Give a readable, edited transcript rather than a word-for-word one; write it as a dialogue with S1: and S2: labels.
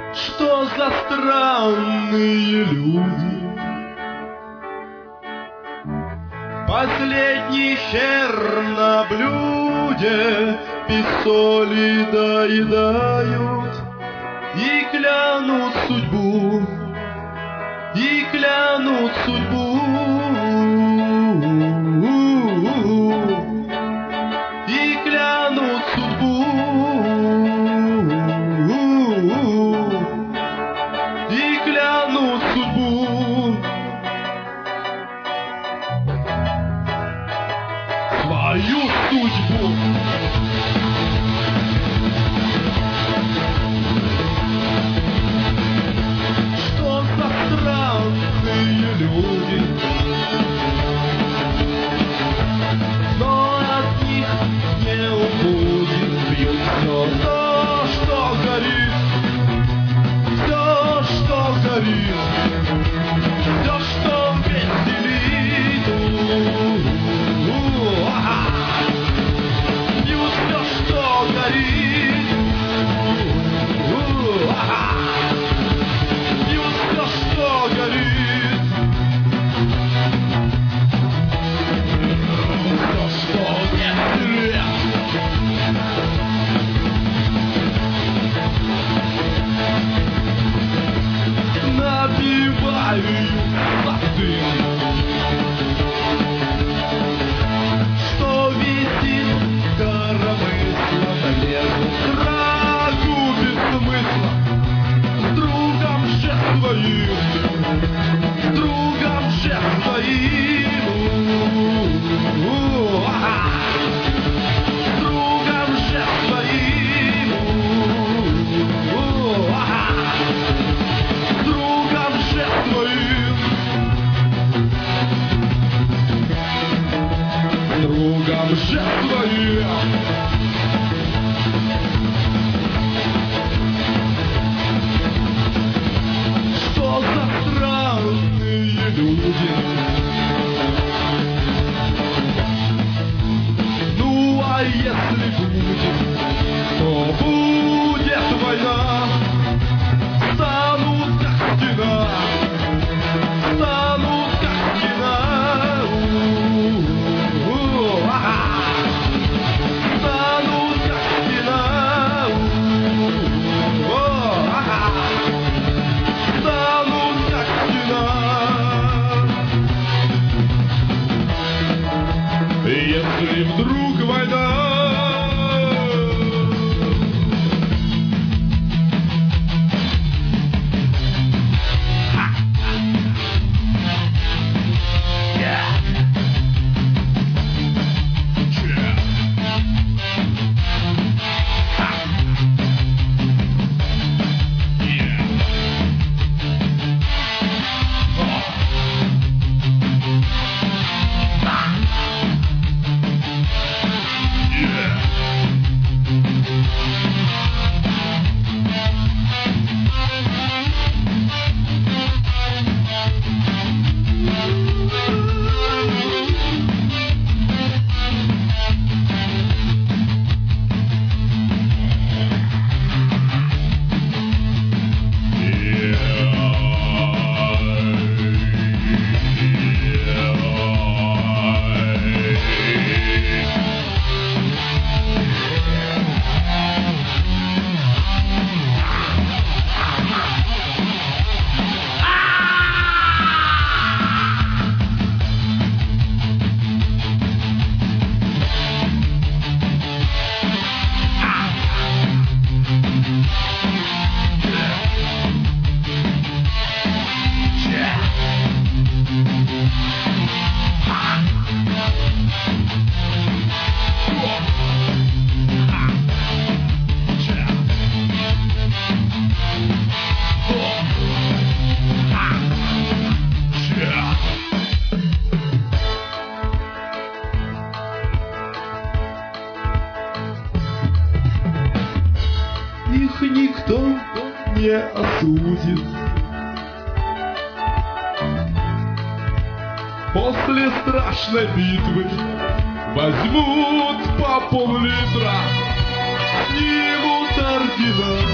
S1: Что за странные люди? Последний хер на блюде писоли доедают и клянут судьбу, и клянут судьбу, и клянут судьбу, и клянут судьбу. Свою судьбу. Что за странные люди? Но от них не уходит, пьют все то, что горит, все, что горит, все, что веселит. Пьют все, что горит. Пьют все, что горит. Все, что веселит. Набиваю сады, что висит коромыслом, лезут к врагу без смысла. С другом же своим, с другом же своим, с другом же своим, с другом же своим, с другом же своим. Что за странные люди? Ну а если будет, то будет война. Станут как стена, станут как стена. Станут как стена. Станут как стена. Если вдруг война. Их никто не осудит. После страшной битвы возьмут по пол-литра, снимут ордена